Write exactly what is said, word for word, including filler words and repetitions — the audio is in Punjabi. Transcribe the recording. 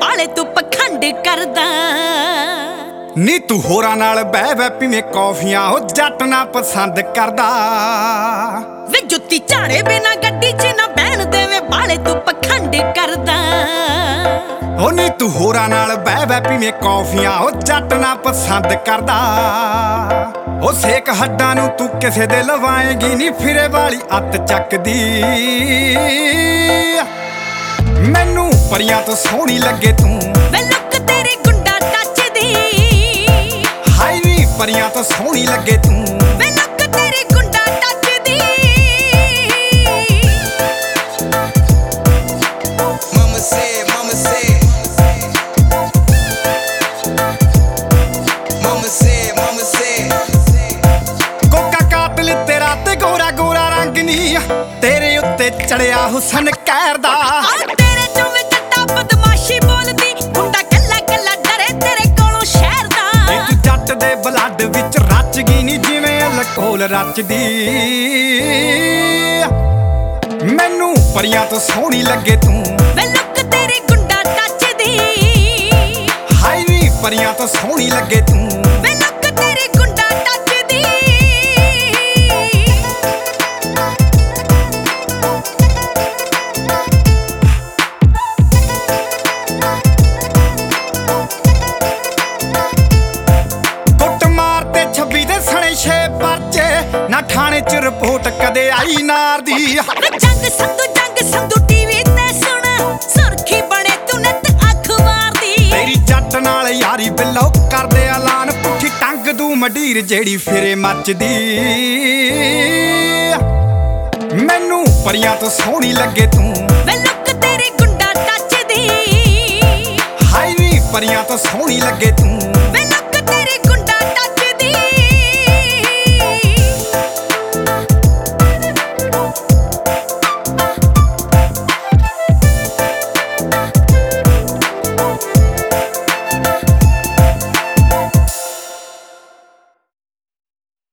ਬਾਲੇ ਤੂੰ ਪਖੰਡ ਕਰਦਾ ਨੀ ਤੂੰ ਹੋਰਾਂ ਨਾਲ ਬਹਿ ਬਹਿ ਪੀਵੇਂ ਕੌਫੀਆਂ ਉਹ ਜੱਟ ਨਾ ਪਸੰਦ ਕਰਦਾ ਵੇ ਜੁੱਤੀ ਝਾੜੇ ਬਿਨਾ ਗੱਡੀ 'ਚ ਨਾ ਬਹਿਣ ਦੇਵੇਂ ਬਾਲੇ ਤੂੰ ਪਖੰਡ ਕਰਦਾ ਉਹ ਨੀ ਤੂੰ ਹੋਰਾਂ ਨਾਲ ਬਹਿ ਬਹਿ ਪੀਵੇਂ ਕੌਫੀਆਂ ਉਹ ਜੱਟ ਨਾ ਪਸੰਦ ਕਰਦਾ ਉਹ ਸੇਕ ਹੱਡਾਂ ਨੂੰ ਤੂੰ ਕਿਸੇ ਦੇ ਲਵਾਏਗੀ ਨੀ ਫਿਰੇ ਵਾਲੀ ਅੱਤ ਚੱਕਦੀ ਮੈਨੂੰ ਪਰੀਆਂ ਤੋਂ ਸੋਹਣੀ ਲੱਗੇ ਤੂੰ ਵੇ ਲੁੱਕ ਤੇਰੀ ਗੁੰਡਾ ਟੱਚ ਦੀ ਹਾਈ ਨੀ ਪਰੀਆਂ ਤੋਂ ਸੋਹਣੀ ਲੱਗੇ ਤੂੰ ਵੇ ਲੁੱਕ ਤੇਰੀ ਗੁੰਡਾ ਟੱਚ ਦੀ Mama said, mama said, mama said, mama said ਕੋਕਾ ਕਾਤਲ ਤੇਰਾ ਤੇ ਗੋਰਾ ਗੋਰਾ ਰੰਗ ਨੀ ਤੇਰੇ ਉੱਤੇ ਚੜਿਆ ਹੁਸਨ ਕਹਿਰ ਦਾ ਤੇਰੇ ਚੋਂ ਵੀ ਜੱਟਾ ਬਦਮਾਸ਼ੀ ਬੋਲਦੀ ਮੁੰਡਾ ਕੱਲਾ ਕੱਲਾ ਡਰੇ ਤੇਰੇ ਕੋਲੋਂ ਸ਼ਹਿਰ ਦਾ ਇੱਕ ਜੱਟ ਦੇ ਬਲੱਡ ਵਿੱਚ ਰਚ ਗਈ ਨੀ ਜਿਵੇਂ ਲਕੋਲ ਰਚਦੀ ਮੈਨੂੰ ਪਰੀਆਂ ਤੋਂ ਸੋਹਣੀ ਲੱਗੇ ਤੂੰ ਵੇ ਲੁੱਕ ਤੇਰੀ ਗੁੰਡਾ ਟੱਚ ਦੀ ਹਾਈ ਨੀ ਪਰੀਆਂ ਤੋਂ ਸੋਹਣੀ ਲੱਗੇ ਤੂੰ ਵੇ ਲੁੱਕ ਤੇਰੀ ਗੁੰਡਾ ਟੱਚ ਦੀ ਕੁੱਟ ਮਾਰ ਤੇ ਛੱਬੀ ਦੇ ਸਣੇ ਛੇ ਪਰਚੇ ਨਾ ਥਾਣੇ ਚ ਰਿਪੋਰਟ ਕਦੇ ਆਈ ਨਾਰ ਦੀ ਵੇ ਜੰਗ ਸੰਧੂ ਜੰਗ ਸੰਧੂ ਟੀਵੀ ਤੇ ਸੁਣ ਸੁਰਖੀ ਬਣੇ ਤੂੰ ਨਿੱਤ ਅੱਖ ਮਾਰਦੀ ਤੇਰੀ ਜੱਟ ਨਾਲ ਯਾਰੀ ਬਿੱਲੋ ਕਰਦੇ ਐਲਾਨ ਪੁੱਠੀ ਟੰਗ ਦੂ ਮਡੀਰ ਜਿਹੜੀ ਫਿਰੇ ਮੱਚਦੀ ਮੈਨੂੰ ਪਰੀਆਂ ਤੋਂ ਸੋਹਣੀ ਲੱਗੇ ਤੂੰ ਵੇ ਲੁੱਕ ਤੇਰੀ ਗੁੰਡਾ ਟੱਚ ਦੀ ਹਾਈ ਨੀ ਪਰੀਆਂ ਤੋਂ ਸੋਹਣੀ ਲੱਗੇ ਤੂੰ